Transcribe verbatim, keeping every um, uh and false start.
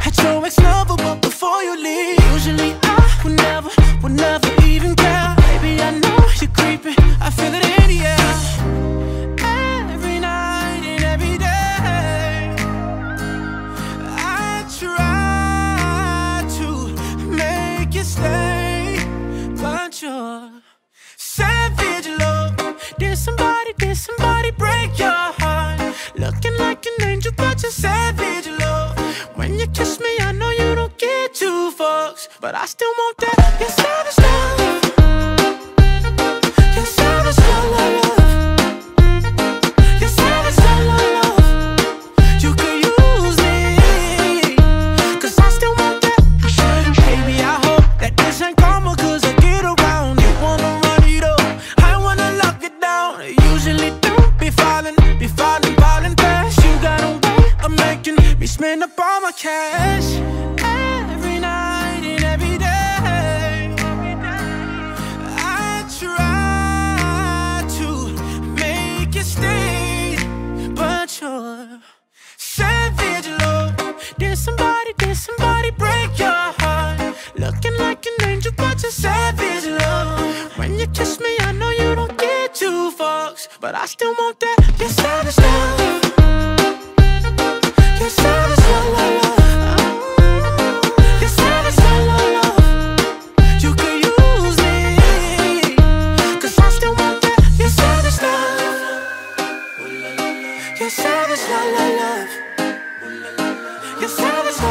at your ex-lover, but before you leave, usually I would never, would never even care. Baby, I know you're creeping, I feel it in the air. Every night and every day, I try to make you stay, but you're savage love. Did somebody, did somebody break your heart? Looking like an angel, but you're savage love. When you kiss me, I know you don't get two fucks, but I still want that. You're savage love. You're savage love, love. You're savage love, love, love. You could use me, cause I still want that. Baby, I hope that this ain't karma, cause I get around. You wanna run it up, I wanna lock it down. Usually don't be falling, be falling, falling fast. You got a way of making me spend up all my cash. Every night and every day, I try to make you stay, but you're savage love. Did somebody, did somebody break your heart? Looking like an angel, but you're savage love. When you kiss me, I know you don't get two fucks, but I still want that. You're savage love. You're savage love, love, love. You're savage love, love, love. You could use me, cause I still want that. You're savage love. You're savage love, love, love. You're savage love.